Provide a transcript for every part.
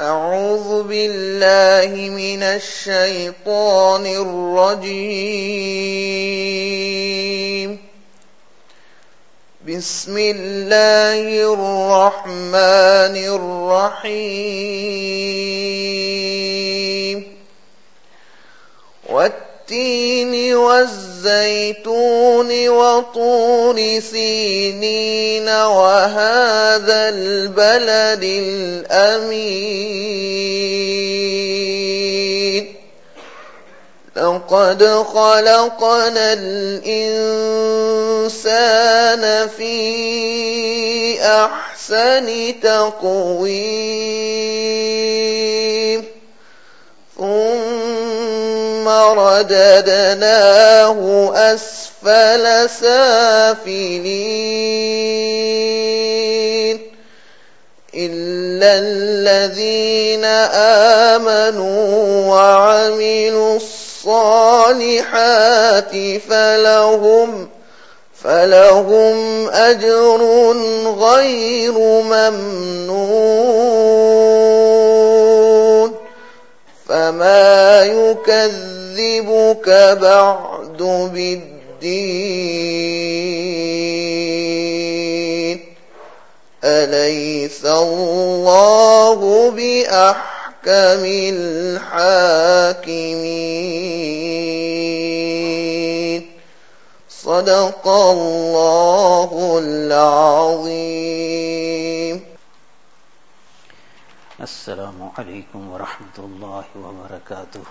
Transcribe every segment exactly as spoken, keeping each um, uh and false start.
أعوذ بالله من الشيطان الرجيم بسم الله الرحمن الرحيم والتين والزيتون وطور سينين وهذا البلد الأمين لقد خلقنا الإنسان في أحسن تقويم ثم رددناه أسفل سافلين إلا الذين آمنوا وعملوا الصالحات فلهم فلهم أجر غير ممنون فما يكذبك بعد بالدين أليس الله بأحكم الحاكمين صدق الله العظيم. السلام عليكم ورحمة الله وبركاته.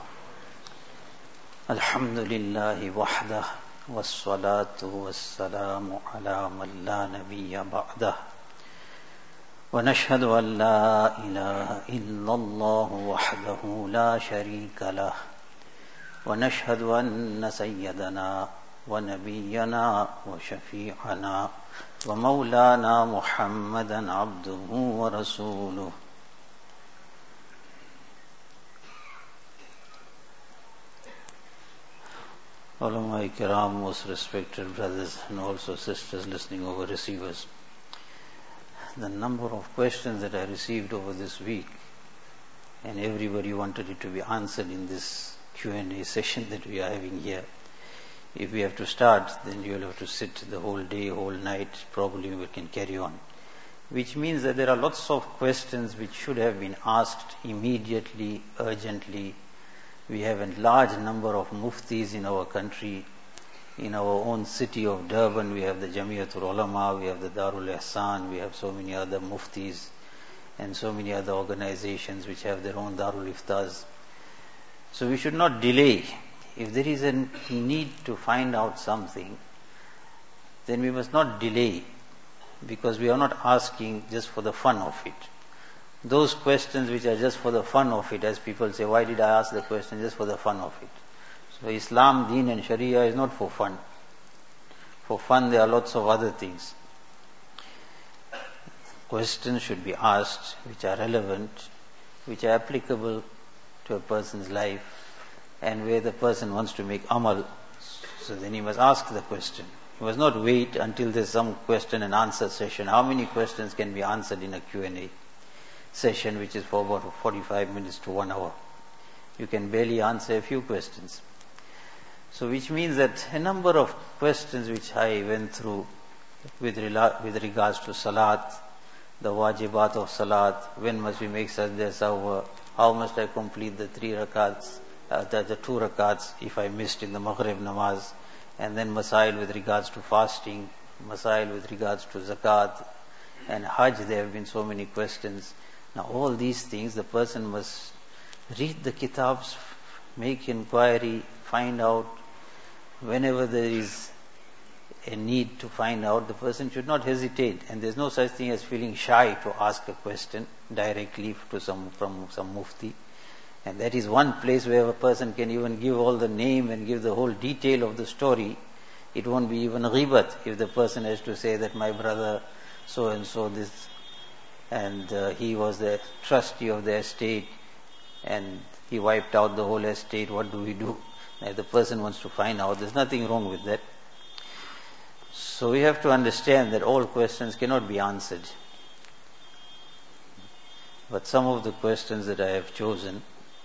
الحمد لله وحده والصلاة والسلام على من لا نبي بعده ونشهد أن لا إله إلا الله وحده لا شريك له ونشهد أن سيدنا ونبينا وشفيعنا ومولانا محمدا عبده ورسوله. Ulama Kiram, most respected brothers and also sisters listening over receivers, the number of questions that I received over this week, and everybody wanted it to be answered in this Q and A session that we are having here. If we have to start, then you will have to sit the whole day, whole night, probably we can carry on. Which means that there are lots of questions which should have been asked immediately, urgently. We have a large number of muftis in our country. In our own city of Durban, we have the Jamiatul Ulama, we have the Darul Ihsan, we have so many other muftis and so many other organizations which have their own Darul Iftaz. So we should not delay. If there is a need to find out something, then we must not delay, because we are not asking just for the fun of it. Those questions which are just for the fun of it, as people say, why did I ask the question just for the fun of it? So Islam, Deen and Sharia is not for fun. For fun there are lots of other things. Questions should be asked which are relevant, which are applicable to a person's life, and where the person wants to make amal. So then he must ask the question. He must not wait until there's some question and answer session. How many questions can be answered in a Q and A session which is for about forty-five minutes to one hour? You can barely answer a few questions. So which means that a number of questions which I went through with, rela- with regards to salat, the wajibat of salat, when must we make sajda sahwa, how must I complete the three rakats, uh, the, the two rakats if I missed in the Maghrib namaz, and then masail with regards to fasting, masail with regards to zakat and hajj. There have been so many questions. Now all these things the person must read the kitabs, make inquiry, find out. Whenever there is a need to find out, the person should not hesitate, and there's no such thing as feeling shy to ask a question directly to some from some mufti. And that is one place where a person can even give all the name and give the whole detail of the story. It won't be even ghibat if the person has to say that my brother so and so this, and uh, he was the trustee of the estate and he wiped out the whole estate, what do we do? If the person wants to find out, there's nothing wrong with that. So we have to understand that all questions cannot be answered. But some of the questions that I have chosen,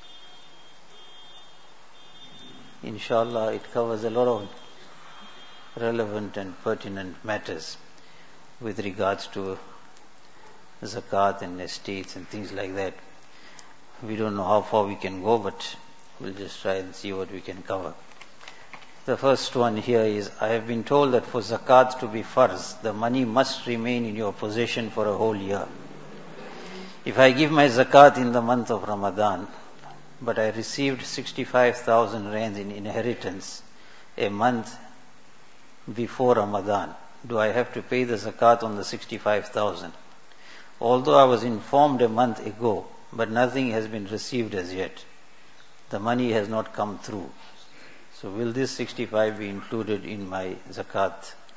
inshallah, it covers a lot of relevant and pertinent matters with regards to zakat and estates and things like that. We don't know how far we can go, but we'll just try and see what we can cover. The first one here is, I have been told that for zakat to be farz, the money must remain in your possession for a whole year. If I give my zakat in the month of Ramadan, but I received sixty-five thousand rands in inheritance a month before Ramadan, do I have to pay the zakat on the sixty-five thousand? Although I was informed a month ago, but nothing has been received as yet. The money has not come through. So will this sixty-five be included in my zakat?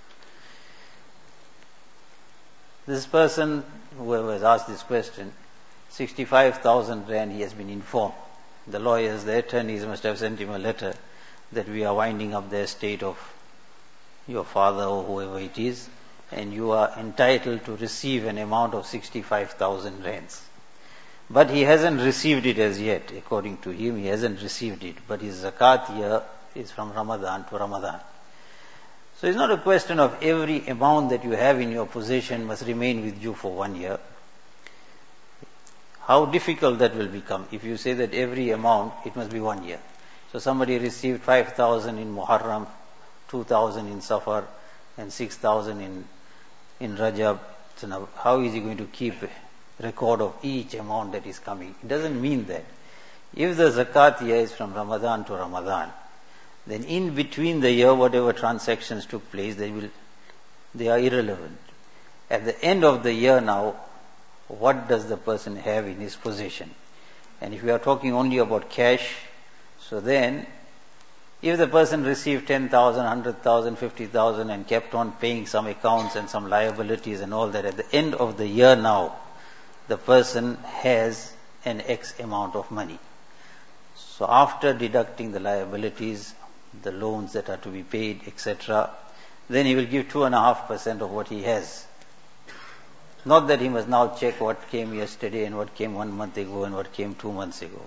This person, whoever has asked this question, sixty-five thousand rand he has been informed. The lawyers, the attorneys must have sent him a letter that we are winding up the estate of your father or whoever it is, and you are entitled to receive an amount of sixty-five thousand rands. But he hasn't received it as yet. According to him, he hasn't received it. But his zakat year is from Ramadan to Ramadan. So it's not a question of every amount that you have in your possession must remain with you for one year. How difficult that will become if you say that every amount, it must be one year. So somebody received five thousand in Muharram, two thousand in Safar, and six thousand in, in Rajab. So now, how is he going to keep record of each amount that is coming? It doesn't mean that. If the zakat year is from Ramadan to Ramadan, then in between the year, whatever transactions took place, they will, they are irrelevant. At the end of the year now, what does the person have in his possession? And if we are talking only about cash, so then, if the person received ten thousand, one hundred thousand, fifty thousand and kept on paying some accounts and some liabilities and all that, at the end of the year now, the person has an X amount of money. So after deducting the liabilities, the loans that are to be paid, et cetera, then he will give two and a half percent of what he has. Not that he must now check what came yesterday and what came one month ago and what came two months ago.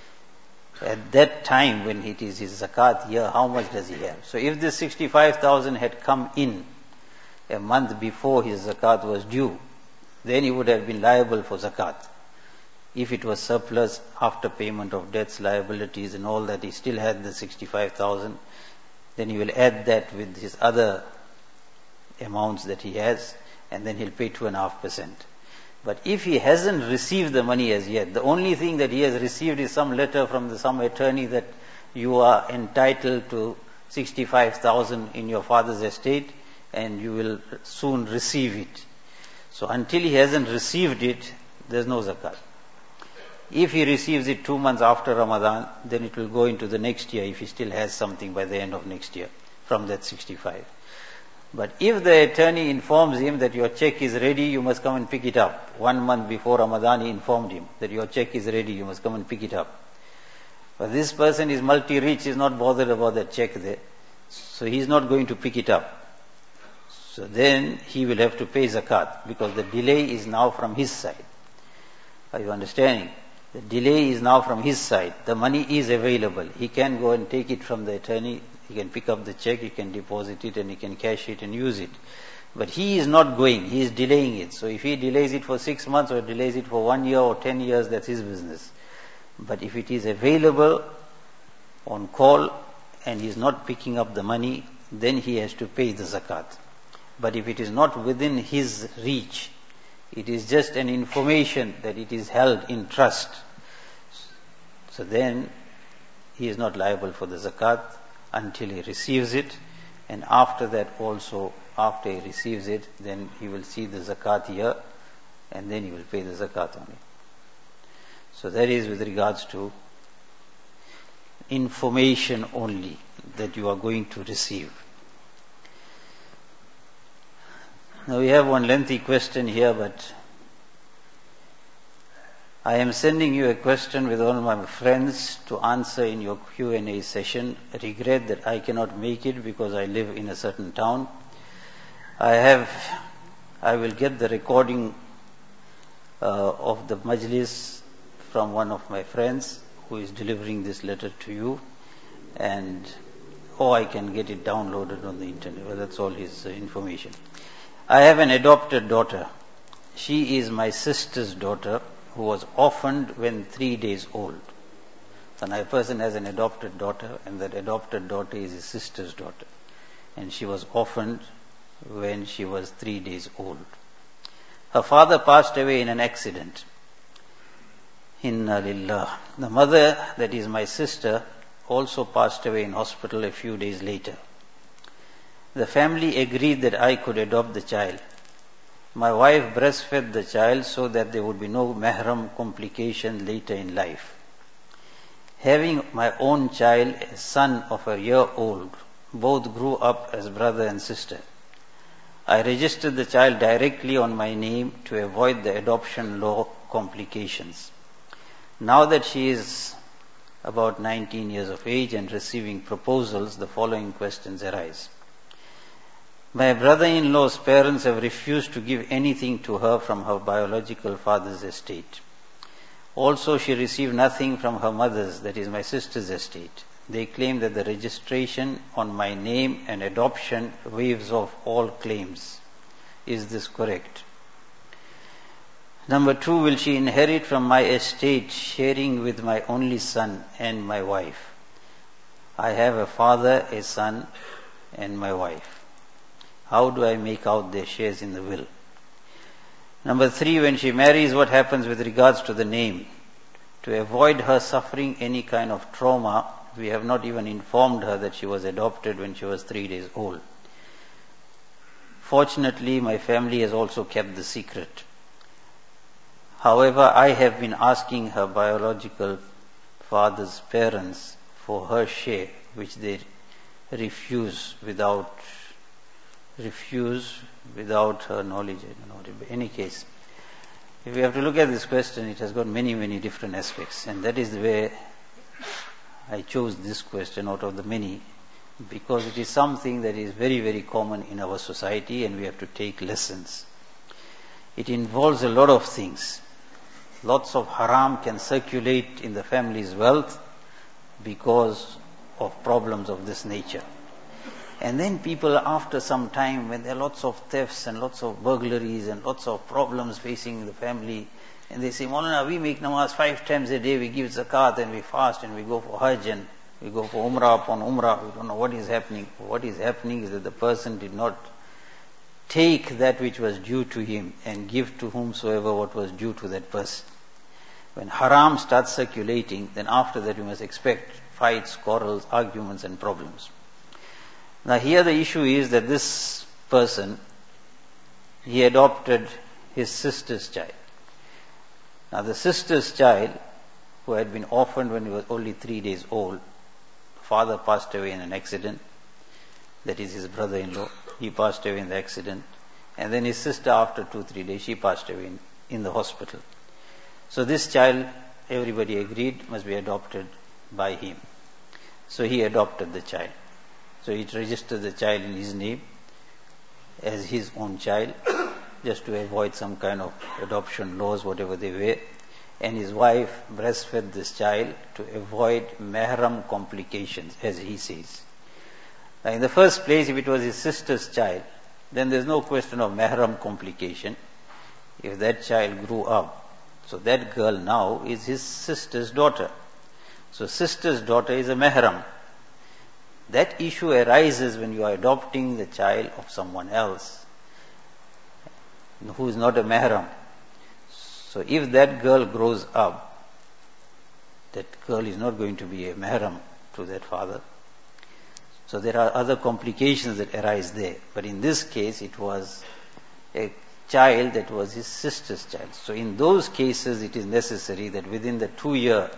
At that time when it is his zakat year, how much does he have? So if this sixty-five thousand had come in a month before his zakat was due, then he would have been liable for zakat. If it was surplus after payment of debts, liabilities and all that, he still had the sixty-five thousand, then he will add that with his other amounts that he has, and then he'll pay two and a half percent. But if he hasn't received the money as yet, the only thing that he has received is some letter from the, some attorney that you are entitled to sixty-five thousand in your father's estate and you will soon receive it. So until he hasn't received it, there's no zakat. If he receives it two months after Ramadan, then it will go into the next year if he still has something by the end of next year from that sixty-five. But if the attorney informs him that your check is ready, you must come and pick it up. One month before Ramadan, he informed him that your check is ready, you must come and pick it up. But this person is multi-rich, he's not bothered about that check there. So he's not going to pick it up. So then he will have to pay zakat because the delay is now from his side. Are you understanding? The delay is now from his side. The money is available. He can go and take it from the attorney. He can pick up the check, he can deposit it and he can cash it and use it. But he is not going, he is delaying it. So if he delays it for six months or delays it for one year or ten years, that's his business. But if it is available on call and he is not picking up the money, then he has to pay the zakat. But if it is not within his reach, it is just an information that it is held in trust, so then he is not liable for the zakat until he receives it, and after that also, after he receives it, then he will see the zakat year and then he will pay the zakat on it. So that is with regards to information only that you are going to receive. Now we have one lengthy question here, but I am sending you a question with all my friends to answer in your Q and A session. I regret that I cannot make it because I live in a certain town. I have, I will get the recording uh, of the majlis from one of my friends who is delivering this letter to you, and oh, I can get it downloaded on the internet. Well, that's all his uh, information. I have an adopted daughter. She is my sister's daughter who was orphaned when three days old. So now a person has an adopted daughter, and that adopted daughter is his sister's daughter. And she was orphaned when she was three days old. Her father passed away in an accident. Inna lillah. The mother, that is my sister, also passed away in hospital a few days later. The family agreed that I could adopt the child. My wife breastfed the child so that there would be no mahram complication later in life. Having my own child, a son of a year old, both grew up as brother and sister. I registered the child directly on my name to avoid the adoption law complications. Now that she is about nineteen years of age and receiving proposals, the following questions arise. My brother-in-law's parents have refused to give anything to her from her biological father's estate. Also, she received nothing from her mother's, that is my sister's estate. They claim that the registration on my name and adoption waives off all claims. Is this correct? Number two, will she inherit from my estate, sharing with my only son and my wife? I have a father, a son, and my wife. How do I make out their shares in the will? Number three, when she marries, what happens with regards to the name? To avoid her suffering any kind of trauma, we have not even informed her that she was adopted when she was three days old. Fortunately, my family has also kept the secret. However, I have been asking her biological father's parents for her share, which they refuse without refuse without her knowledge. I don't know. In any case, if we have to look at this question, it has got many, many different aspects, and that is the way I chose this question out of the many, because it is something that is very, very common in our society, and we have to take lessons. It involves a lot of things. Lots of haram can circulate in the family's wealth because of problems of this nature. And then people, after some time, when there are lots of thefts and lots of burglaries and lots of problems facing the family, and they say, Maulana, we make namaz five times a day, we give zakat and we fast and we go for hajj and we go for umrah upon umrah, we don't know what is happening. What is happening is that the person did not take that which was due to him and give to whomsoever what was due to that person. When haram starts circulating, then after that you must expect fights, quarrels, arguments and problems. Now here the issue is that this person, he adopted his sister's child. Now the sister's child, who had been orphaned when he was only three days old, father passed away in an accident, that is his brother-in-law, he passed away in the accident, and then his sister after two, three days, she passed away in, in the hospital. So this child, everybody agreed, must be adopted by him. So he adopted the child. So he registered the child in his name as his own child, just to avoid some kind of adoption laws, whatever they were. And his wife breastfed this child to avoid mahram complications, as he says. Now in the first place, if it was his sister's child, then there's no question of mahram complication. If that child grew up, so that girl now is his sister's daughter. So sister's daughter is a mahram. That issue arises when you are adopting the child of someone else who is not a mahram. So if that girl grows up, that girl is not going to be a mahram to that father. So there are other complications that arise there. But in this case, it was a child that was his sister's child. So in those cases, it is necessary that within the two-year,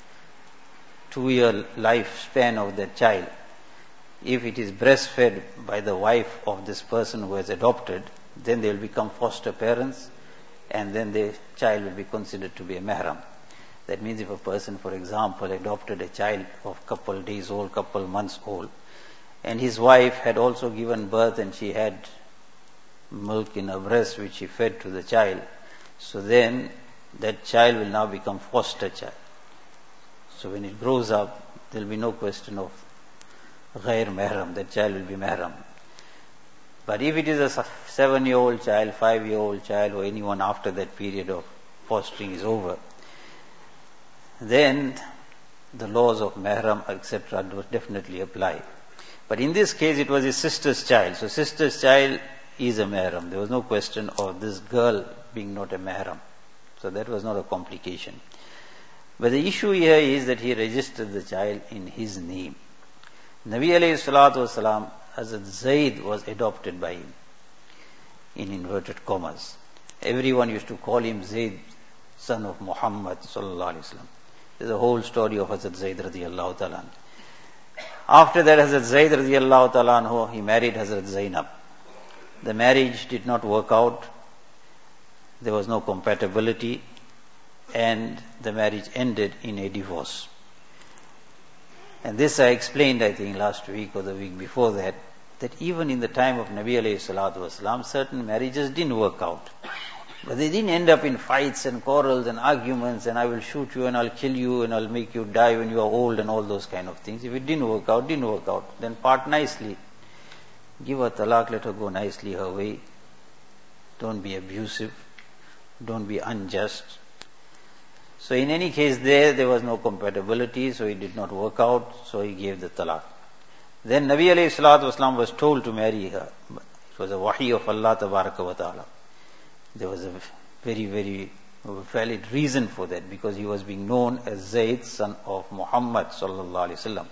two-year lifespan of that child, if it is breastfed by the wife of this person who has adopted, then they will become foster parents, and then the child will be considered to be a mahram. That means if a person, for example, adopted a child of couple days old, couple months old, and his wife had also given birth and she had milk in her breast which she fed to the child, So then that child will now become foster child. So when it grows up, there will be no question of ghair mahram, that child will be mahram. But if it is a seven-year-old child, five-year-old child, or anyone after that period of fostering is over, then the laws of mahram, et cetera would definitely apply. But in this case, it was his sister's child. So sister's child is a mahram. There was no question of this girl being not a mahram. So that was not a complication. But the issue here is that he registered the child in his name. Nabi alayhi salatu wasalam, Hazrat Zayd was adopted by him, in inverted commas. Everyone used to call him Zayd, son of Muhammad sallallahu alaihi wasallam. There's a whole story of Hazrat Zayd radiyallahu ta'ala. After that, Hazrat Zayd radiyallahu ta'ala, he married Hazrat Zainab. The marriage did not work out. There was no compatibility, and the marriage ended in a divorce. And this I explained, I think, last week or the week before that, that even in the time of Nabi alayhi salatu wasalam, certain marriages didn't work out. But they didn't end up in fights and quarrels and arguments and I will shoot you and I'll kill you and I'll make you die when you are old and all those kind of things. If it didn't work out, didn't work out. Then part nicely. Give her talaq, let her go nicely her way. Don't be abusive. Don't be unjust. So in any case there, there was no compatibility, so it did not work out, so he gave the talaq. Then Nabi alayhi salatu wasalam was told to marry her. It was a wahi of Allah tabaraka wa ta'ala. There was a very, very valid reason for that, because he was being known as Zayd, son of Muhammad sallallahu alaihi wasallam.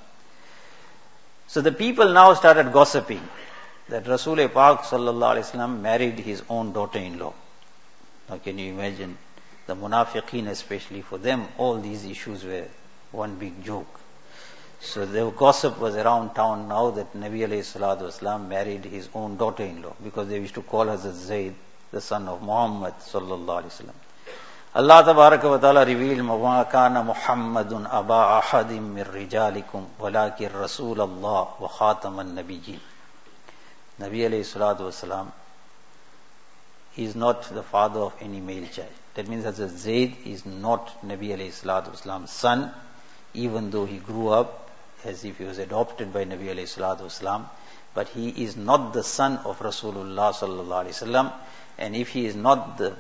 So the people now started gossiping that Rasul Pak sallallahu alaihi wasallam married his own daughter-in-law. Now can you imagine? The munafiqeen, especially, for them, all these issues were one big joke. So the gossip was around town now that Nabi alayhi salatu wasalam married his own daughter-in-law, because they used to call her as Zayd, the son of Muhammad sallallahu alaihi wasallam. Allah tabaraka wa ta'ala revealed, "Ma kana Muhammadun aba ahadim min rijalikum, walakin Rasulallah wa khataman nabiyyin." Nabi alayhi salatu wasalam is not the father of any male child. That means that Zayd is not Nabi alayhi salatu wasalam's son, even though he grew up as if he was adopted by Nabi alayhi salatu wasalam. But he is not the son of Rasulullah sallallahu alaihi wasallam. And if he is not the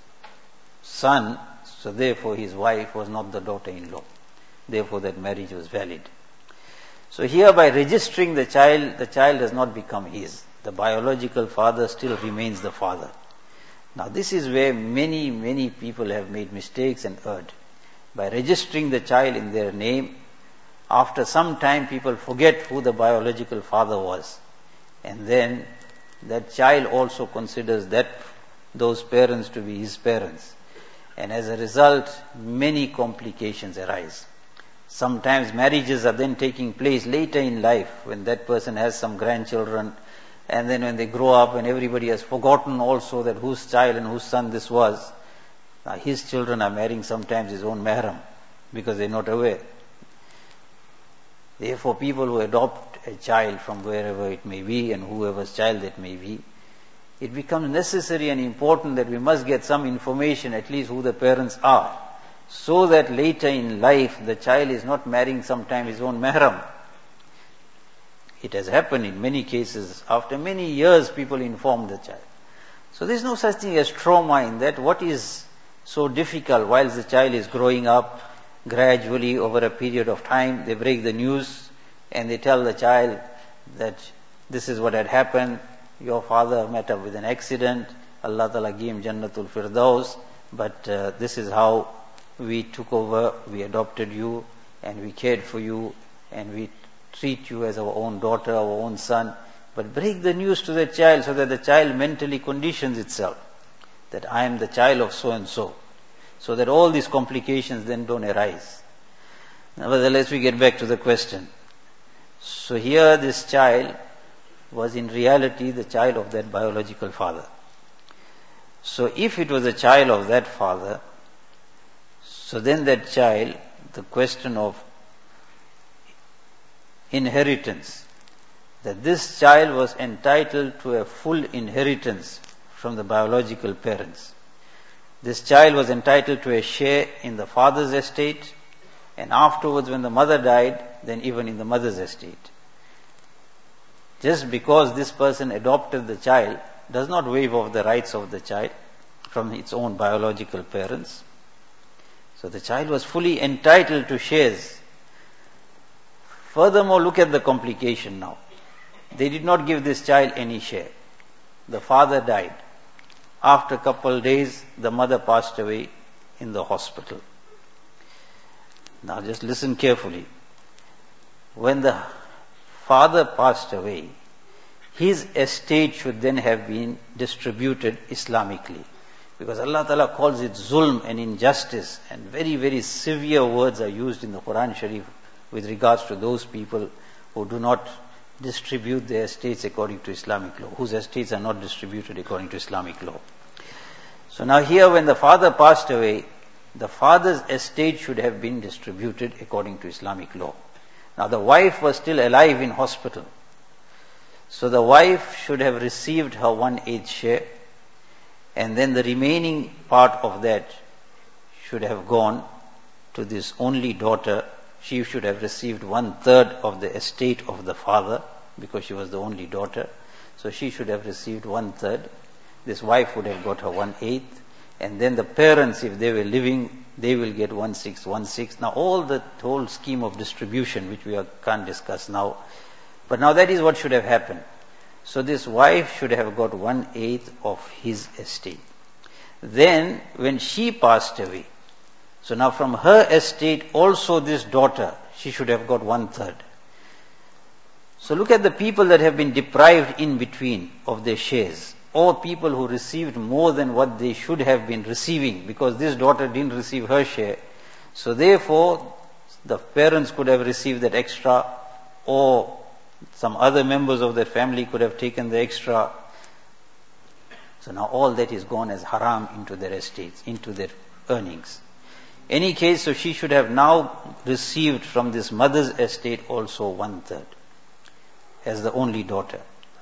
son, so therefore his wife was not the daughter-in-law. Therefore that marriage was valid. So here, by registering the child, the child has not become his. The biological father still remains the father. Now this is where many, many people have made mistakes and erred. By registering the child in their name, after some time people forget who the biological father was. And then that child also considers that those parents to be his parents. And as a result, many complications arise. Sometimes marriages are then taking place later in life, when that person has some grandchildren, and then when they grow up and everybody has forgotten also that whose child and whose son this was. Now his children are marrying sometimes his own mahram, because they're not aware. Therefore people who adopt a child from wherever it may be and whoever's child that may be, it becomes necessary and important that we must get some information, at least who the parents are, so that later in life the child is not marrying sometimes his own mahram. It has happened in many cases. After many years people inform the child. So there is no such thing as trauma in that. What is so difficult whilst the child is growing up, gradually over a period of time they break the news and they tell the child that this is what had happened. Your father met up with an accident. Allah Ta'ala gave him Jannatul Firdaus, but uh, this is how we took over, we adopted you and we cared for you and we treat you as our own daughter, our own son. But break the news to the child so that the child mentally conditions itself that I am the child of so and so, so that all these complications then don't arise. Nevertheless, we get back to the question. So here this child was in reality the child of that biological father. So if it was a child of that father, so then that child, the question of inheritance, that this child was entitled to a full inheritance from the biological parents. This child was entitled to a share in the father's estate, and afterwards when the mother died, then even in the mother's estate. Just because this person adopted the child does not waive off the rights of the child from its own biological parents. So the child was fully entitled to shares. Furthermore, look at the complication now. They did not give this child any share. The father died. After a couple of days, the mother passed away in the hospital. Now just listen carefully. When the father passed away, his estate should then have been distributed Islamically. Because Allah Ta'ala calls it zulm and injustice, and very, very severe words are used in the Quran Sharif with regards to those people who do not distribute their estates according to Islamic law, whose estates are not distributed according to Islamic law. So now here when the father passed away, the father's estate should have been distributed according to Islamic law. Now the wife was still alive in hospital. So the wife should have received her one-eighth share, and then the remaining part of that should have gone to this only daughter. She should have received one-third of the estate of the father, because she was the only daughter. So she should have received one-third. This wife would have got her one-eighth. And then the parents, if they were living, they will get one-sixth, one-sixth. Now all the whole scheme of distribution, which we are, can't discuss now. But now that is what should have happened. So this wife should have got one-eighth of his estate. Then when she passed away, so now from her estate also this daughter, she should have got one-third. So look at the people that have been deprived in between of their shares, or people who received more than what they should have been receiving, because this daughter didn't receive her share. So therefore, the parents could have received that extra, or some other members of their family could have taken the extra. So now all that is gone as haram into their estates, into their earnings. Any case, so she should have now received from this mother's estate also one-third, as the only daughter.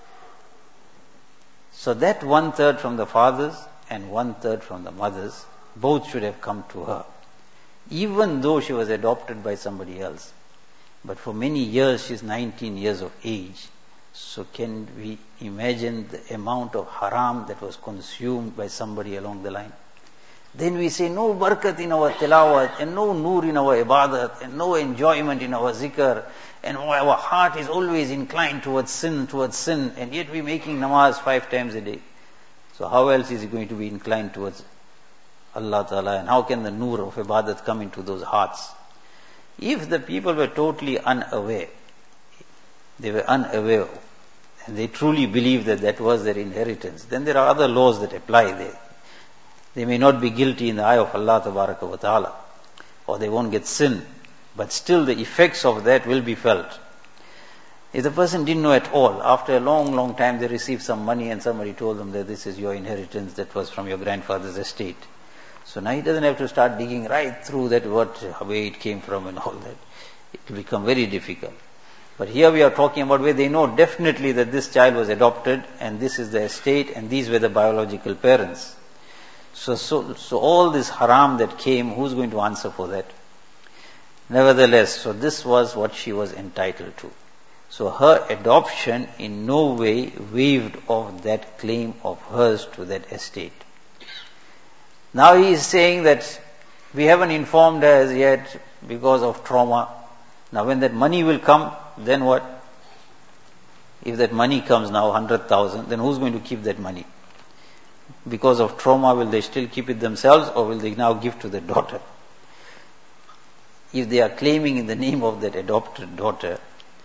So that one-third from the father's and one-third from the mother's, both should have come to her, even though she was adopted by somebody else. But for many years, she's nineteen years of age. So can we imagine the amount of haram that was consumed by somebody along the line? Then we say no barakat in our tilawat, and no nur in our ibadat, and no enjoyment in our zikr, and our heart is always inclined towards sin, towards sin, and yet we're making namaz five times a day. So how else is he going to be inclined towards Allah Ta'ala, and how can the nur of ibadat come into those hearts? If the people were totally unaware, they were unaware, and they truly believed that that was their inheritance, then there are other laws that apply there. They may not be guilty in the eye of Allah Tabaraka wa Ta'ala, or they won't get sin, but still the effects of that will be felt. If the person didn't know at all, after a long, long time they received some money and somebody told them that this is your inheritance that was from your grandfather's estate. So now he doesn't have to start digging right through that, what, where it came from and all that. It will become very difficult. But here we are talking about where they know definitely that this child was adopted and this is the estate and these were the biological parents. So, so, so all this haram that came, who's going to answer for that? Nevertheless, so this was what she was entitled to. So her adoption in no way waived off that claim of hers to that estate. Now he is saying that we haven't informed her as yet because of trauma. Now when that money will come, then what? If that money comes now, one hundred thousand, then who's going to keep that money? Because of trauma, will they still keep it themselves, or will they now give to the daughter? If they are claiming in the name of that adopted daughter,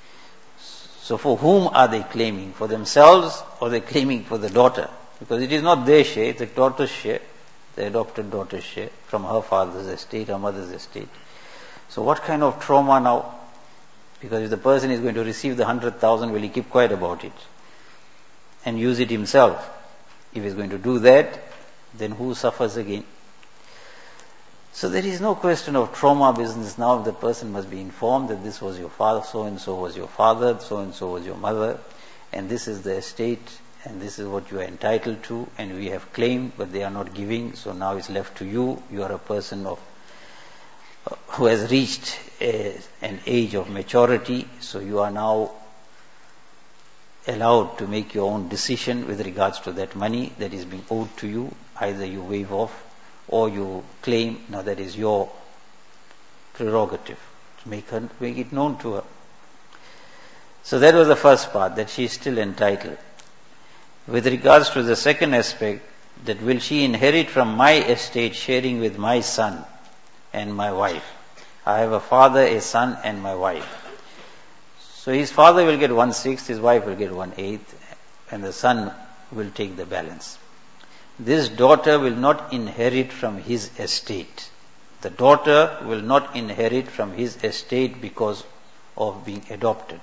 so for whom are they claiming? For themselves, or they claiming for the daughter? Because it is not their share, it's the daughter's share, the adopted daughter's share, from her father's estate, her mother's estate. So what kind of trauma now? Because if the person is going to receive the hundred thousand, will he keep quiet about it and use it himself? If he's going to do that, then who suffers again? So there is no question of trauma business now. The person must be informed that this was your father, so and so was your father, so and so was your mother, and this is the estate, and this is what you are entitled to, and we have claimed, but they are not giving, so now it's left to you. You are a person of uh, who has reached a, an age of maturity, so you are now allowed to make your own decision with regards to that money that is being owed to you. Either you waive off or you claim. Now that is your prerogative to make her make it known to her. So that was the first part, that she is still entitled. With regards to the second aspect, that will she inherit from my estate sharing with my son and my wife. I have a father, a son, and my wife. So his father will get one-sixth, his wife will get one-eighth, and the son will take the balance. This daughter will not inherit from his estate. The daughter will not inherit from his estate because of being adopted.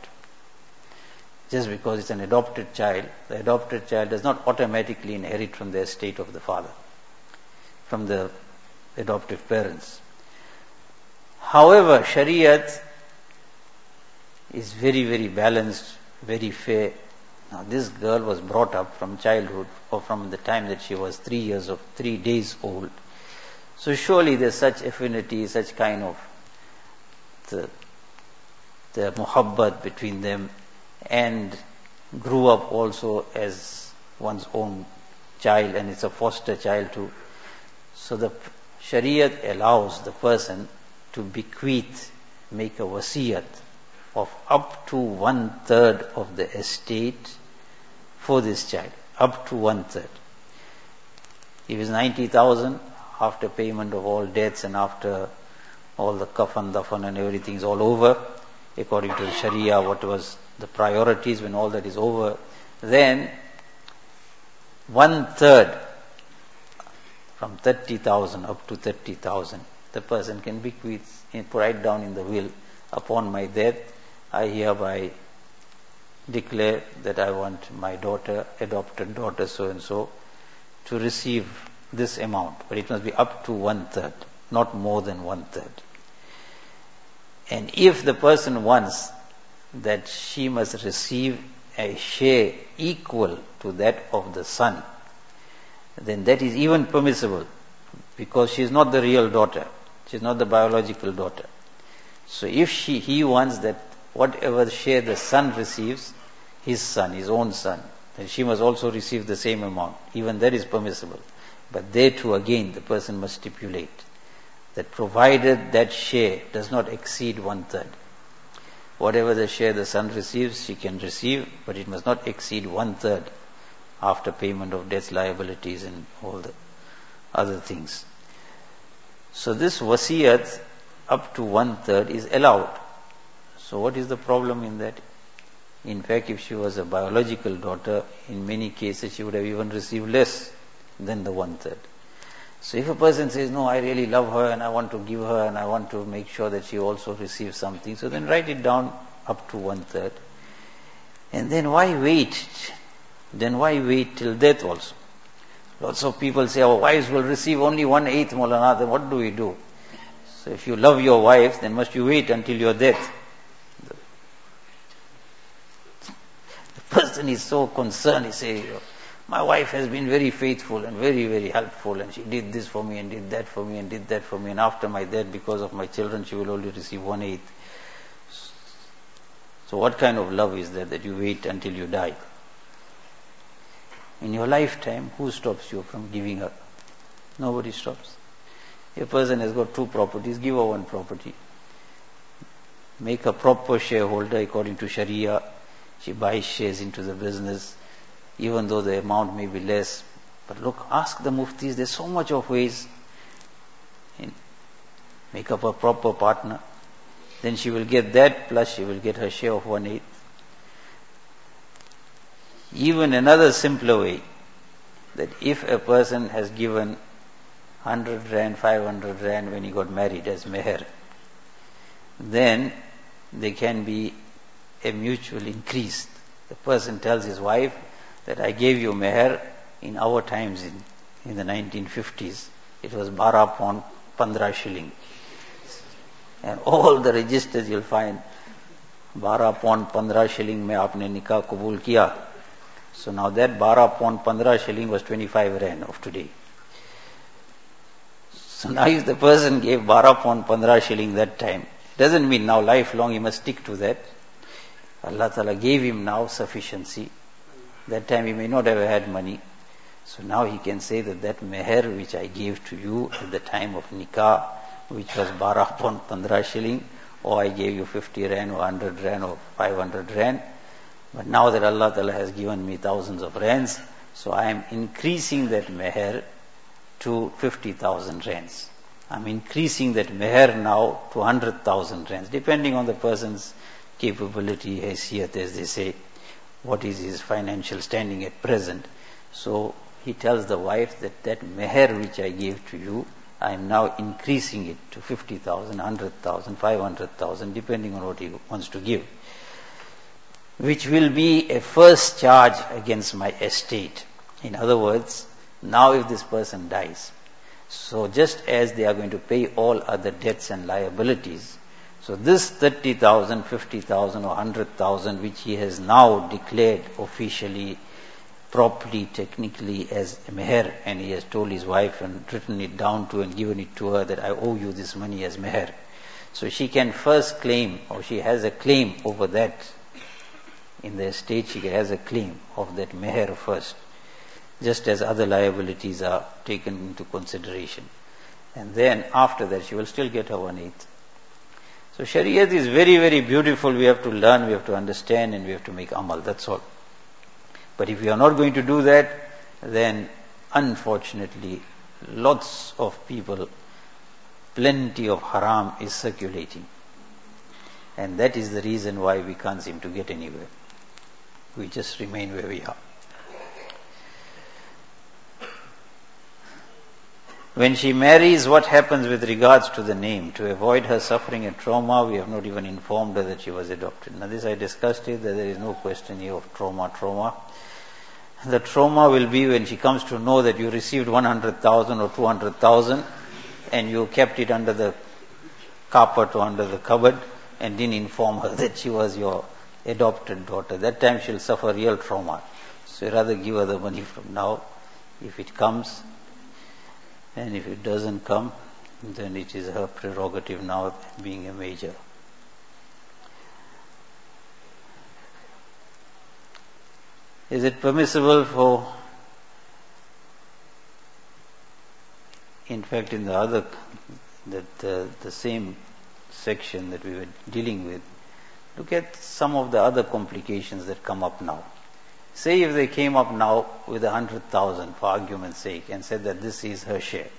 Just because it's an adopted child, the adopted child does not automatically inherit from the estate of the father, from the adoptive parents. However, Shariat is very, very balanced, very fair. Now this girl was brought up from childhood, or from the time that she was three years of three days old. So surely there's such affinity, such kind of the, the muhabbat between them, and grew up also as one's own child, and it's a foster child too. So the Shariat allows the person to bequeath, make a wasiyat of up to one third of the estate for this child, up to one third. If it's ninety thousand, after payment of all debts and after all the kafan, dafan and everything is all over, according to the Sharia, what was the priorities, when all that is over, then one third, from thirty thousand up to thirty thousand, the person can bequeath and write down in the will, upon my death, I hereby declare that I want my daughter, adopted daughter so and so, to receive this amount, but it must be up to one third, not more than one third. And if the person wants that she must receive a share equal to that of the son, then that is even permissible, because she is not the real daughter, she is not the biological daughter. So if she, he wants that whatever share the son receives, his son, his own son, then she must also receive the same amount. Even that is permissible. But there too again the person must stipulate that provided that share does not exceed one third. Whatever the share the son receives, she can receive, but it must not exceed one third after payment of debts, liabilities and all the other things. So this wasiyat up to one third is allowed. So what is the problem in that? In fact, if she was a biological daughter, in many cases she would have even received less than the one third. So if a person says, no, I really love her and I want to give her and I want to make sure that she also receives something, so then write it down up to one third. And then why wait? Then why wait till death also? Lots of people say, our wives will receive only one eighth, Maulana, then what do we do? So if you love your wife, then must you wait until your death? The person is so concerned, he says, my wife has been very faithful and very, very helpful, and she did this for me and did that for me and did that for me, and after my death, because of my children, she will only receive one eighth. So what kind of love is that, that you wait until you die? In your lifetime, who stops you from giving her? Nobody stops. A person has got two properties, give her one property. Make a proper shareholder according to Sharia. She buys shares into the business, even though the amount may be less. But look, ask the muftis, there's so much of ways. Make up a proper partner. Then she will get that, plus she will get her share of one eighth. Even another simpler way, that if a person has given one hundred rand, five hundred rand when he got married as meher, then there can be a mutual increase. The person tells his wife that I gave you meher in our times in, in the nineteen fifties. It was bara pon pandra shilling. And all the registers you'll find, bara pon pandra shilling mein aapne nikah kabul kiya. So now that bara upon pandra shilling was twenty-five rand of today. So now if the person gave bara upon pandra shilling that time, doesn't mean now lifelong he must stick to that. Allah Ta'ala gave him now sufficiency. That time he may not have had money. So now he can say that that meher which I gave to you at the time of nikah, which was bara upon pandra shilling, or I gave you fifty rand or one hundred rand or five hundred rand. But now that Allah Ta'ala has given me thousands of rands, so I am increasing that meher to fifty thousand rands. I'm increasing that meher now to one hundred thousand rands, depending on the person's capability, haysiyat, as they say, what is his financial standing at present. So he tells the wife that that meher which I gave to you, I am now increasing it to fifty thousand, one hundred thousand, five hundred thousand, depending on what he wants to give, which will be a first charge against my estate. In other words, now if this person dies, so just as they are going to pay all other debts and liabilities, so this thirty thousand, fifty thousand or one hundred thousand which he has now declared officially, properly, technically as a meher, and he has told his wife and written it down to and given it to her that I owe you this money as meher. So she can first claim, or she has a claim over that. In the estate she has a claim of that meher first, just as other liabilities are taken into consideration. And then after that she will still get her one-eighth. So Shariat is very, very beautiful. We have to learn, we have to understand, and we have to make amal, that's all. But if we are not going to do that, then unfortunately lots of people, plenty of haram is circulating. And that is the reason why we can't seem to get anywhere. We just remain where we are. When she marries, what happens with regards to the name? To avoid her suffering a trauma, we have not even informed her that she was adopted. Now this I discussed it, that there is no question here of trauma, trauma. The trauma will be when she comes to know that you received one hundred thousand or two hundred thousand and you kept it under the carpet or under the cupboard and didn't inform her that she was your adopted daughter. That time she'll suffer real trauma. So you rather give her the money from now. If it comes, and if it doesn't come, then it is her prerogative now being a major. Is it permissible for, in fact in the other, that uh, the same section that we were dealing with, look at some of the other complications that come up now. Say if they came up now with a hundred thousand for argument's sake and said that this is her share.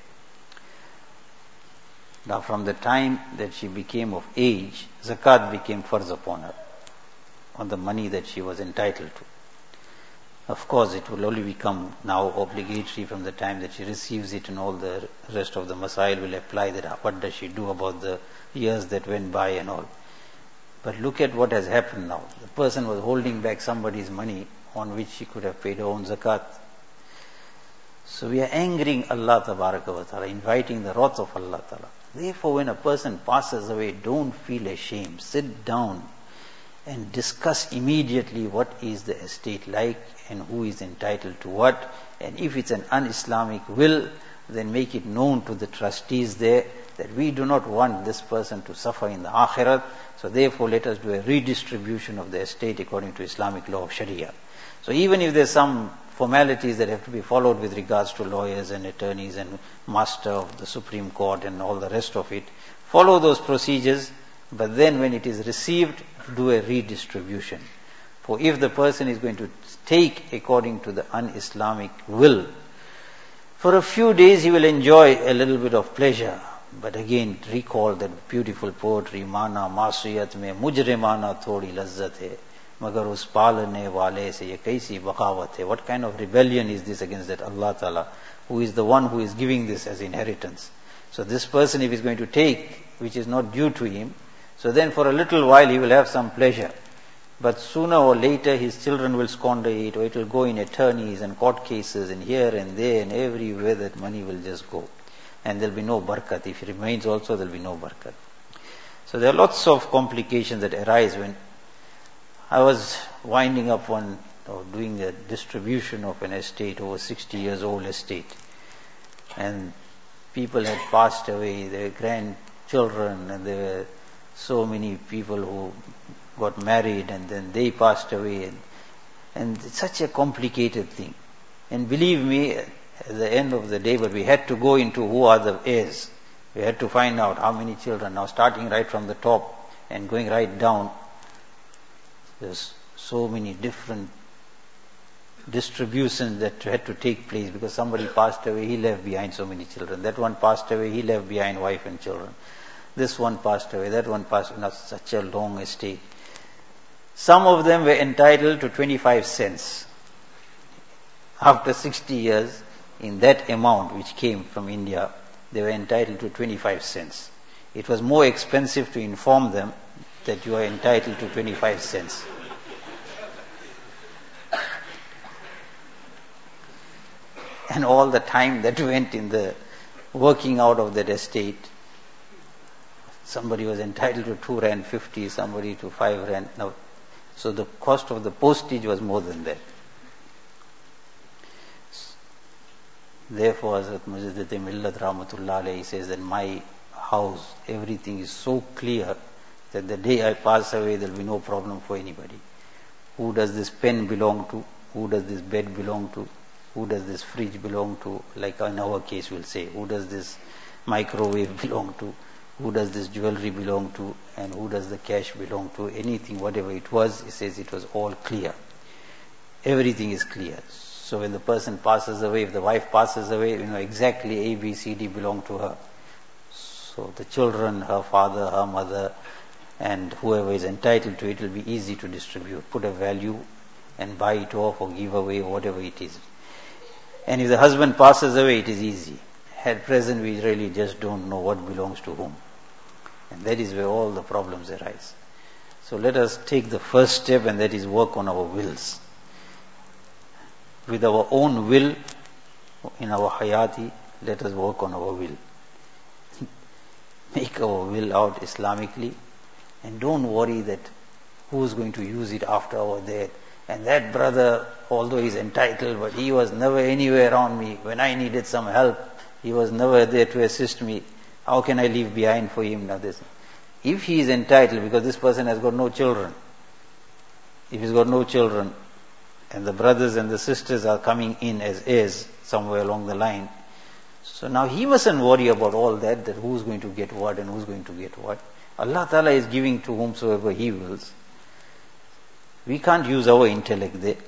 Now from the time that she became of age, zakat became farz upon her, on the money that she was entitled to. Of course it will only become now obligatory from the time that she receives it, and all the rest of the masail will apply, that what does she do about the years that went by and all. But look at what has happened now. The person was holding back somebody's money on which she could have paid her own zakat. So we are angering Allah Tabaraka wa Ta'ala, inviting the wrath of Allah Ta'ala. Therefore when a person passes away, don't feel ashamed. Sit down and discuss immediately what is the estate like and who is entitled to what. And if it's an un-Islamic will, then make it known to the trustees there that we do not want this person to suffer in the akhirat. So therefore let us do a redistribution of the estate according to Islamic law of Sharia. So even if there's some formalities that have to be followed with regards to lawyers and attorneys and master of the Supreme Court and all the rest of it, follow those procedures, but then when it is received, do a redistribution. For if the person is going to take according to the un-Islamic will, for a few days he will enjoy a little bit of pleasure. But again, recall that beautiful poetry, Mana Masiyat mein mujrimana thodi lazzat hai, magar us palne wale se ye kaisi baghawat hai. What kind of rebellion is this against that Allah Ta'ala, who is the one who is giving this as inheritance? So this person, if he is going to take which is not due to him, so then for a little while he will have some pleasure. But sooner or later his children will squander it, or it will go in attorneys and court cases and here and there and everywhere, that money will just go. And there will be no barakat. If it remains also, there will be no barakat. So there are lots of complications that arise when I was winding up one or doing a distribution of an estate, over sixty years old estate. And people had passed away, their grandchildren, and there were so many people who got married and then they passed away. And, and it's such a complicated thing. And believe me, at the end of the day, but we had to go into who are the heirs. We had to find out how many children. Now starting right from the top and going right down, there's so many different distributions that had to take place, because somebody passed away, he left behind so many children. That one passed away, he left behind wife and children. This one passed away, that one passed away. Now such a long estate. Some of them were entitled to twenty-five cents. After sixty years, in that amount which came from India, they were entitled to twenty-five cents. It was more expensive to inform them that you are entitled to twenty-five cents. And all the time that went in the working out of that estate. Somebody was entitled to two rand fifty, somebody to five rand. Now, so the cost of the postage was more than that. Therefore, Hazrat Mujaddid Millat Rahmatullah Alayhi says that my house, everything is so clear that the day I pass away, there will be no problem for anybody. Who does this pen belong to? Who does this bed belong to? Who does this fridge belong to? Like in our case we'll say, who does this microwave belong to? Who does this jewelry belong to? And who does the cash belong to? Anything, whatever it was, he says it was all clear. Everything is clear. So when the person passes away, if the wife passes away, you know exactly A, B, C, D belong to her. So the children, her father, her mother, and whoever is entitled to it will be easy to distribute. Put a value and buy it off or give away or whatever it is. And if the husband passes away, it is easy. At present, we really just don't know what belongs to whom. And that is where all the problems arise. So let us take the first step, and that is work on our wills. With our own will, in our hayati, let us work on our will. Make our will out Islamically, and don't worry that who is going to use it after our death. And that brother, although he's entitled, but he was never anywhere around me. When I needed some help, he was never there to assist me. How can I leave behind for him now this? If he is entitled, because this person has got no children, if he's got no children, and the brothers and the sisters are coming in as heirs somewhere along the line, so now he mustn't worry about all that, that who's going to get what and who's going to get what. Allah Ta'ala is giving to whomsoever He wills. We can't use our intellect there.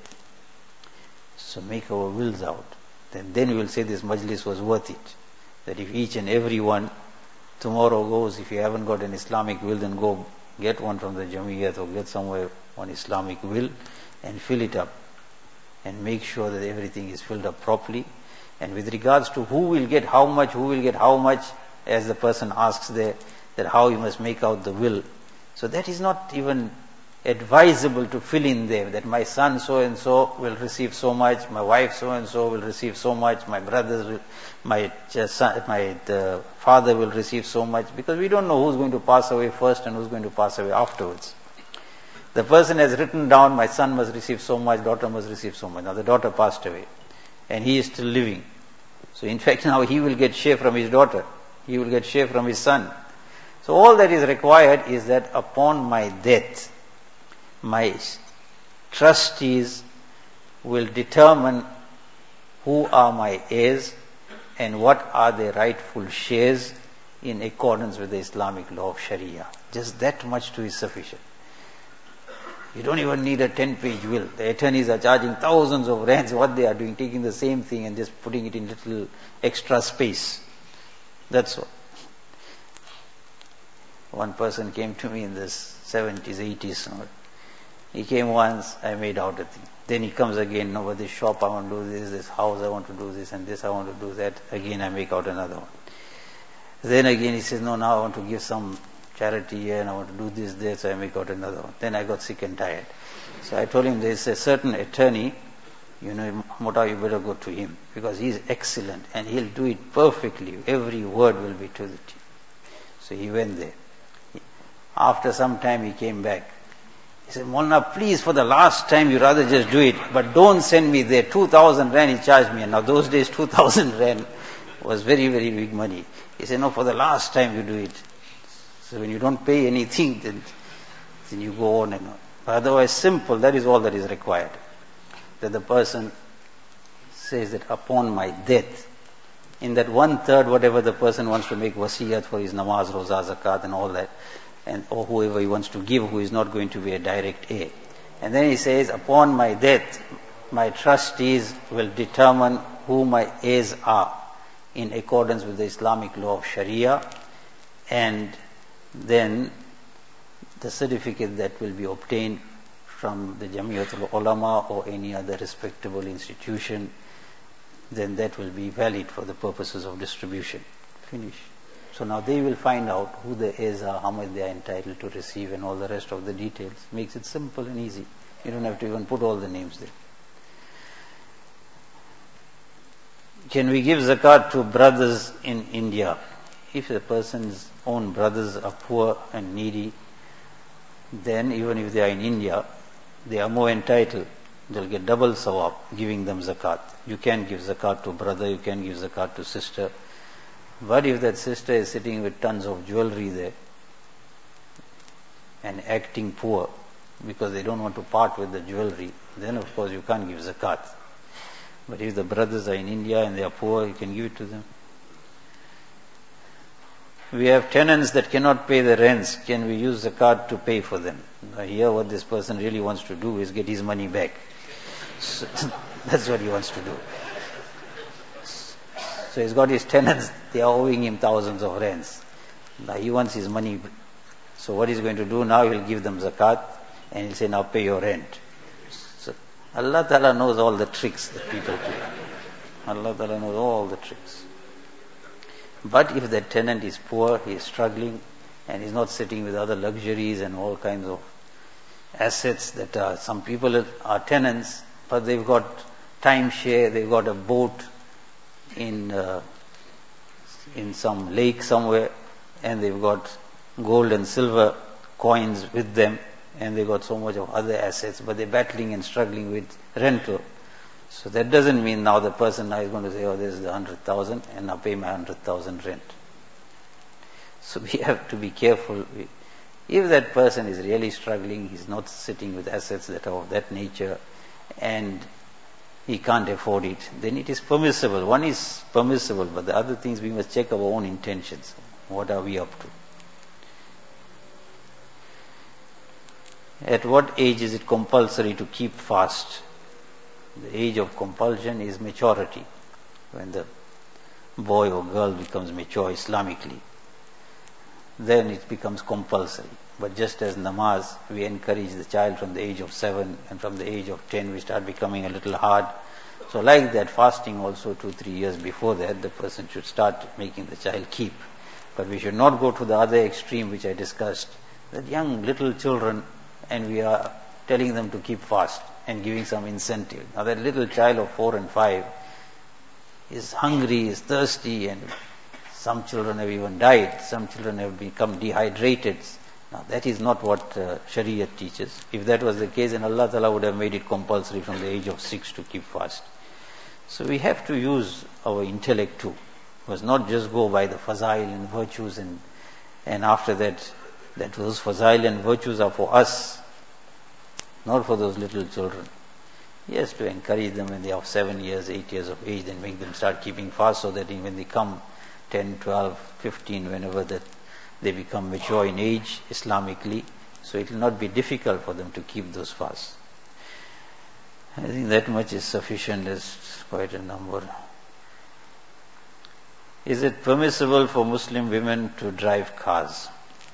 So make our wills out. Then, then we will say this majlis was worth it. That if each and every one tomorrow goes, if you haven't got an Islamic will, then go get one from the Jamiyat or get somewhere on Islamic will and fill it up. And make sure that everything is filled up properly. And with regards to who will get how much, who will get how much, as the person asks there, that how you must make out the will. So that is not even advisable to fill in there, that my son so and so will receive so much, my wife so and so will receive so much, my brothers will, my son, my the father will receive so much, because we don't know who's going to pass away first and who's going to pass away afterwards. The person has written down, my son must receive so much, daughter must receive so much. Now the daughter passed away and he is still living. So in fact now he will get share from his daughter, he will get share from his son. So all that is required is that upon my death, my trustees will determine who are my heirs and what are their rightful shares in accordance with the Islamic law of Sharia. Just that much too is sufficient. You don't even need a ten-page will. The attorneys are charging thousands of rands. What they are doing, taking the same thing and just putting it in little extra space. That's all. One person came to me in the seventies, eighties. He came once, I made out a thing. Then he comes again, no, but this shop I want to do this, this house I want to do this, and this I want to do that. Again I make out another one. Then again he says, no, now I want to give some charity here and I want to do this there, so I make out another one. Then I got sick and tired. So I told him there is a certain attorney, you know, Mota, you better go to him, because he is excellent and he'll do it perfectly. Every word will be to the T. So he went there. After some time he came back. He said, Maulana, please, for the last time, you rather just do it, but don't send me there. two thousand rand he charged me. And now those days, two thousand rand was very, very big money. He said, no, for the last time you do it. So when you don't pay anything, then, then you go on and on. But otherwise, simple, that is all that is required. That the person says that upon my death, in that one third, whatever the person wants to make wasiyat for his namaz, roza, zakat and all that, and or whoever he wants to give who is not going to be a direct heir. And then he says, upon my death, my trustees will determine who my heirs are in accordance with the Islamic law of Sharia, and then the certificate that will be obtained from the Jamiatul Ulama or any other respectable institution, then that will be valid for the purposes of distribution. Finish. So now they will find out who the heirs are, how much they are entitled to receive, and all the rest of the details. Makes it simple and easy. You don't have to even put all the names there. Can we give zakat to brothers in India? If the person's own brothers are poor and needy, then even if they are in India, they are more entitled. They'll get double sawab giving them zakat. You can give zakat to brother, you can give zakat to sister. But if that sister is sitting with tons of jewelry there and acting poor because they don't want to part with the jewelry, then of course you can't give zakat. But if the brothers are in India and they are poor, you can give it to them. We have tenants that cannot pay the rents. Can we use zakat to pay for them? Now here what this person really wants to do is get his money back. So that's what he wants to do. So he's got his tenants, they are owing him thousands of rents. Now he wants his money. So what he's going to do now, he'll give them zakat and he'll say, now pay your rent. So Allah Ta'ala knows all the tricks that people play. Allah Ta'ala knows all the tricks. But if that tenant is poor, he is struggling, and he's not sitting with other luxuries and all kinds of assets that are, some people are tenants, but they've got timeshare, they've got a boat in uh, in some lake somewhere, and they've got gold and silver coins with them, and they've got so much of other assets, but they're battling and struggling with rental. So that doesn't mean now the person now is going to say, oh, this is the hundred thousand, and now pay my hundred thousand rent. So we have to be careful. If that person is really struggling, he's not sitting with assets that are of that nature, and he can't afford it, then it is permissible. One is permissible, but the other things we must check our own intentions. What are we up to? At what age is it compulsory to keep fast? The age of compulsion is maturity, when the boy or girl becomes mature Islamically. Then it becomes compulsory. But just as namaz, we encourage the child from the age of seven, and from the age of ten we start becoming a little hard. So like that, fasting also two, three years before that, the person should start making the child keep. But we should not go to the other extreme which I discussed, that young little children, and we are telling them to keep fast and giving some incentive. Now that little child of four and five is hungry, is thirsty, and some children have even died, some children have become dehydrated. Now that is not what uh, Sharia teaches. If that was the case, then Allah Ta'ala would have made it compulsory from the age of six to keep fast. So we have to use our intellect too. We must not just go by the fazail and virtues, and and after that, that those fazail and virtues are for us, not for those little children. Yes, to encourage them when they are seven years, eight years of age, then make them start keeping fast, so that when they come ten, twelve, fifteen, whenever that they become mature in age Islamically, so it will not be difficult for them to keep those fasts. I think that much is sufficient as quite a number. Is it permissible for Muslim women to drive cars?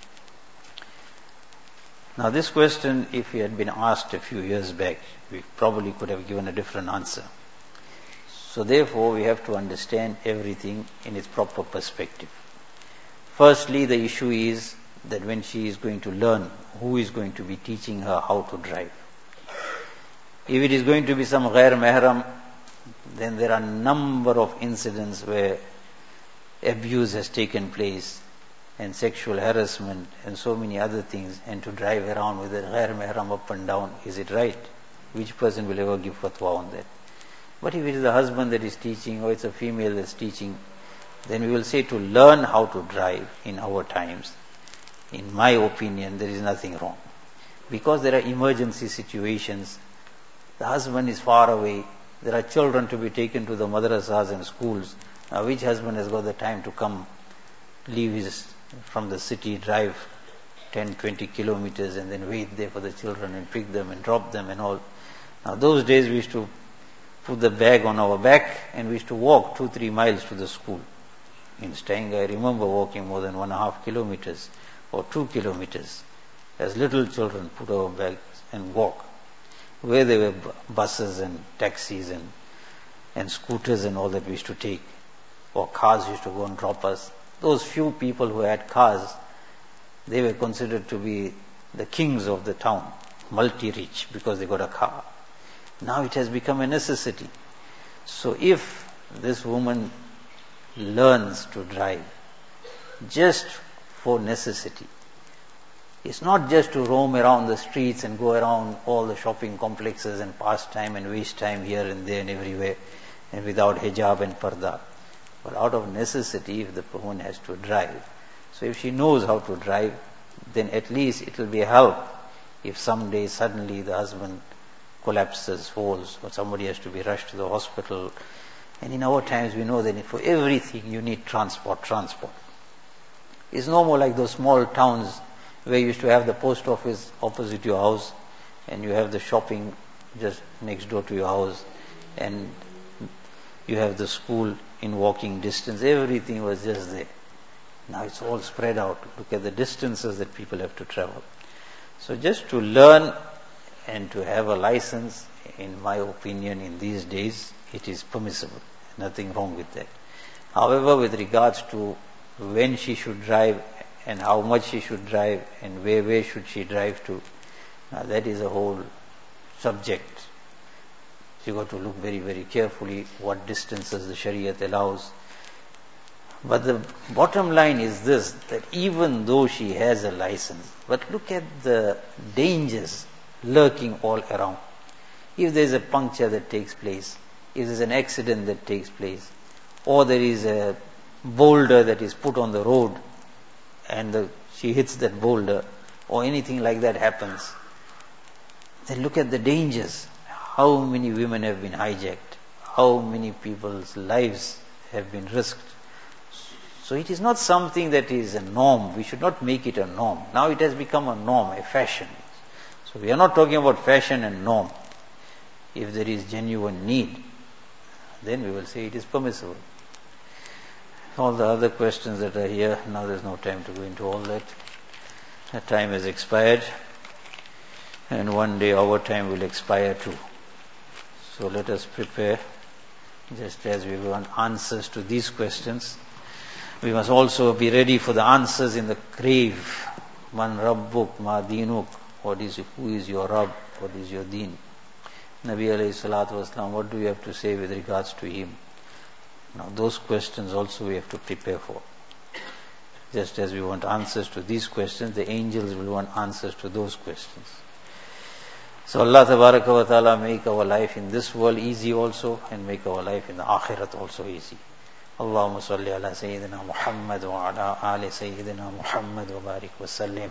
Now this question, if it had been asked a few years back, we probably could have given a different answer. So therefore we have to understand everything in its proper perspective. Firstly, the issue is that when she is going to learn, who is going to be teaching her how to drive? If it is going to be some ghair mahram, then there are a number of incidents where abuse has taken place, and sexual harassment and so many other things, and to drive around with a ghair mahram up and down, is it right? Which person will ever give fatwa on that? But if it is the husband that is teaching, or it's a female that's teaching, then we will say to learn how to drive in our times. In my opinion, there is nothing wrong. Because there are emergency situations, the husband is far away, there are children to be taken to the madrasas and schools. Now which husband has got the time to come, leave his, from the city, drive ten, twenty kilometers and then wait there for the children and pick them and drop them and all. Now those days we used to put the bag on our back and we used to walk two, three miles to the school. In Stang, I remember walking more than one and a half kilometers or two kilometers. As little children, put our bags and walk. Where there were buses and taxis and, and scooters and all that we used to take. Or cars used to go and drop us. Those few people who had cars, they were considered to be the kings of the town, multi-rich, because they got a car. Now it has become a necessity. So if this woman learns to drive just for necessity, it's not just to roam around the streets and go around all the shopping complexes and pass time and waste time here and there and everywhere and without hijab and parda. But out of necessity, if the woman has to drive, so if she knows how to drive, then at least it will be a help if someday suddenly the husband collapses, falls, or somebody has to be rushed to the hospital. And in our times we know that for everything you need transport, transport. It's no more like those small towns where you used to have the post office opposite your house and you have the shopping just next door to your house and you have the school in walking distance. Everything was just there. Now it's all spread out. Look at the distances that people have to travel. So just to learn and to have a license, in my opinion, in these days, it is permissible. Nothing wrong with that. However, with regards to when she should drive and how much she should drive and where where should she drive to, now that is a whole subject. You got to look very, very carefully what distances the Shariat allows. But the bottom line is this, that even though she has a license, but look at the dangers lurking all around. If there is a puncture that takes place, if there is an accident that takes place, or there is a boulder that is put on the road and the, she hits that boulder, or anything like that happens, then look at the dangers. How many women have been hijacked? How many people's lives have been risked? So it is not something that is a norm. We should not make it a norm. Now it has become a norm, a fashion. So we are not talking about fashion and norm. If there is genuine need, then we will say it is permissible. All the other questions that are here, now there is no time to go into all that. The time has expired, and one day our time will expire too. So let us prepare, just as we want answers to these questions. We must also be ready for the answers in the grave. Man Rabbuk, Ma Dinuk, what is, who is your Rabb, what is your Deen? Nabi alayhi salatu wasalam, what do you have to say with regards to him? Now those questions also we have to prepare for. Just as we want answers to these questions, the angels will want answers to those questions. So Allah Tabaraka wa Ta'ala make our life in this world easy also, and make our life in the Akhirat also easy. Allahumma salli ala Sayyidina Muhammad wa ala ali Sayyidina Muhammad wa barik wa sallim.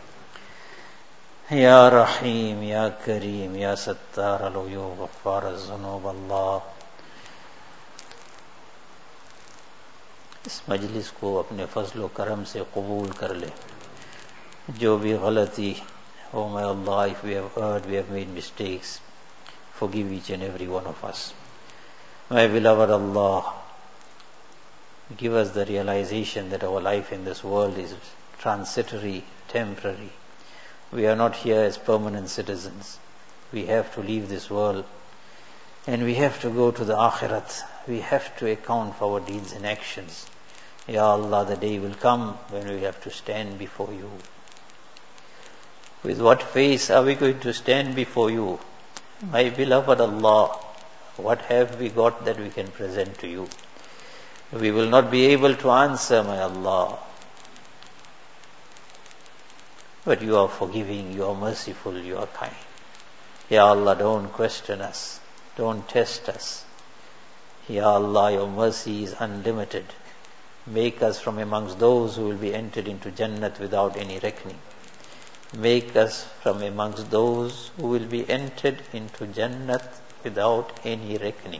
Ya Rahim, Ya Kareem, Ya Sattar al-Uyub, Ghaffar al-Zunub, Allah. इस मजलिस को अपने फजल व करम से कबूल कर ले. जो भी गलती, oh my Allah, if we have heard, we have made mistakes, forgive each and every one of us. My beloved Allah, give us the realization that our life in this world is transitory, temporary. We are not here as permanent citizens. We have to leave this world and we have to go to the Akhirat. We have to account for our deeds and actions. Ya Allah, the day will come when we have to stand before you. With what face are we going to stand before you? My beloved Allah, what have we got that we can present to you? We will not be able to answer, my Allah. But you are forgiving, you are merciful, you are kind. Ya Allah, don't question us. Don't test us. Ya Allah, your mercy is unlimited. Make us from amongst those who will be entered into Jannat without any reckoning. Make us from amongst those who will be entered into Jannat without any reckoning.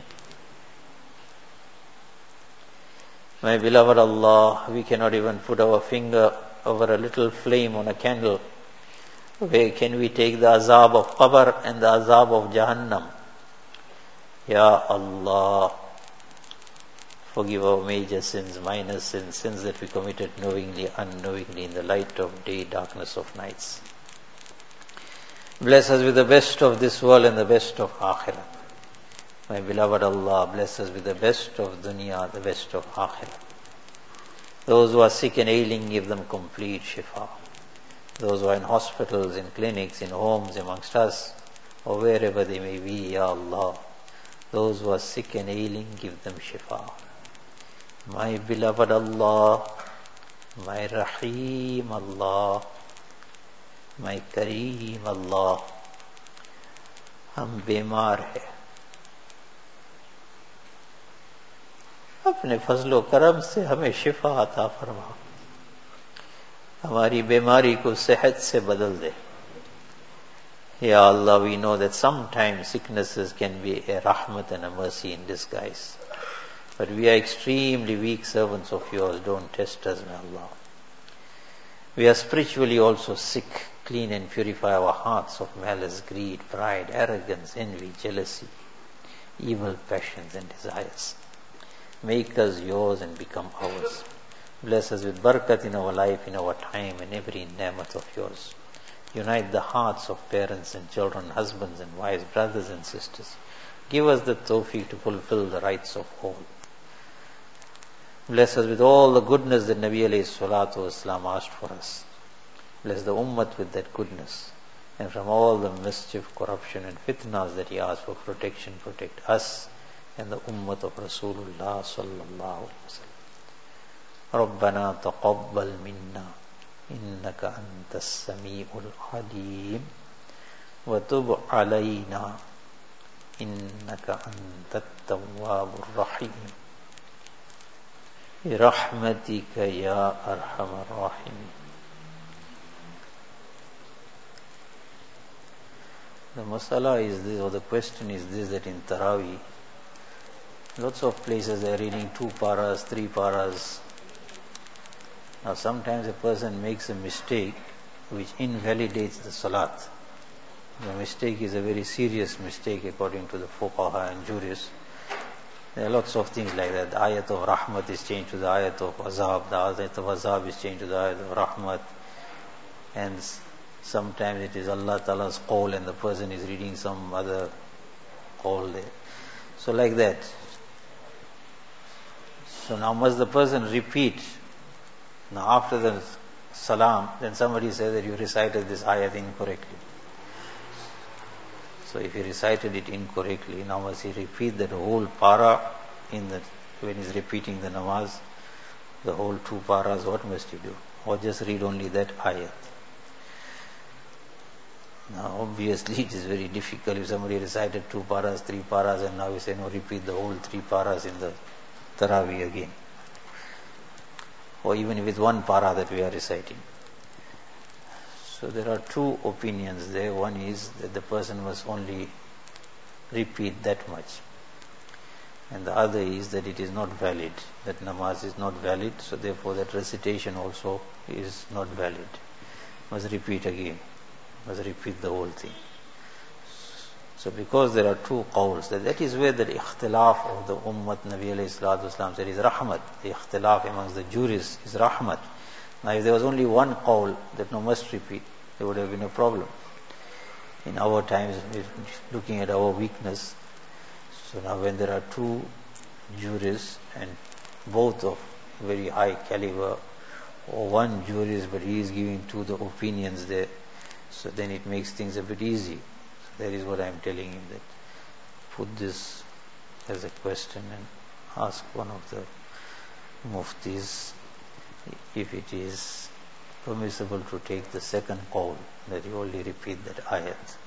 My beloved Allah, we cannot even put our finger over a little flame on a candle. Where can we take the azab of qabr and the azab of Jahannam? Ya Allah, forgive our major sins, minor sins, sins that we committed knowingly, unknowingly, in the light of day, darkness of nights. Bless us with the best of this world and the best of Akhirah. My beloved Allah, bless us with the best of dunya, the best of Akhirah. Those who are sick and ailing, give them complete shifa. Those who are in hospitals, in clinics, in homes, amongst us, or wherever they may be, Ya Allah, those who are sick and ailing, give them shifa. My beloved Allah, my Rahim Allah, my Kareem Allah, हम बीमार हैं, अपने फजलो करम से हमें शिफा अता फरमा, हमारी बीमारी को सेहत से बदल दे. Ya Allah, we know that sometimes sicknesses can be a rahmat and a mercy in disguise. But we are extremely weak servants of yours. Don't test us, my Allah. We are spiritually also sick. Clean and purify our hearts of malice, greed, pride, arrogance, envy, jealousy, evil passions and desires. Make us yours and become ours. Bless us with barakat in our life, in our time, and every ni'mat of yours. Unite the hearts of parents and children, husbands and wives, brothers and sisters. Give us the tawfiq to fulfill the rights of all. Bless us with all the goodness that Nabi alayhi salatu wasalam asked for us. Bless the ummah with that goodness. And from all the mischief, corruption and fitnas that he asked for protection, protect us and the ummah of Rasulullah sallallahu alaihi wasallam. Rabbana taqabbal minna innaka antas sami'ul alim wa tub alayna innaka antat tawwabur rahim. برحمتك يا أرحم الراحمين. The masala is this, or the question is this, that in Taraweeh, lots of places they are reading two paras, three paras. Now sometimes a person makes a mistake which invalidates the salat. The mistake is a very serious mistake according to the fuqaha and jurists. There are lots of things like that. The ayat of rahmat is changed to the ayat of azab. The ayat of azab is changed to the ayat of rahmat. And sometimes it is Allah Ta'ala's qawl and the person is reading some other qawl there. So like that. So now must the person repeat? Now after the salam, then somebody says that you recited this ayat incorrectly. So if he recited it incorrectly, now must he repeat that whole para in the, when he's repeating the namaz, the whole two paras, what must he do? Or just read only that ayat? Now obviously it is very difficult if somebody recited two paras, three paras, and now we say no, repeat the whole three paras in the Taraweeh again. Or even with one para that we are reciting. So there are two opinions there. One is that the person must only repeat that much. And the other is that it is not valid. That namaz is not valid, so therefore that recitation also is not valid. Must repeat again. Must repeat the whole thing. So because there are two qawls, that, that is where the ikhtilaf of the ummah, Nabi alayhi salatu wasalam said, is rahmat. The ikhtilaf amongst the jurists is rahmat. Now if there was only one qawl that no must repeat, there would have been a problem. In our times, looking at our weakness, so now when there are two jurists and both of very high caliber, or one jurist but he is giving two the opinions there, so then it makes things a bit easy. So that is what I am telling him, that put this as a question and ask one of the muftis if it is permissible to take the second qawl, that you only repeat that ayat.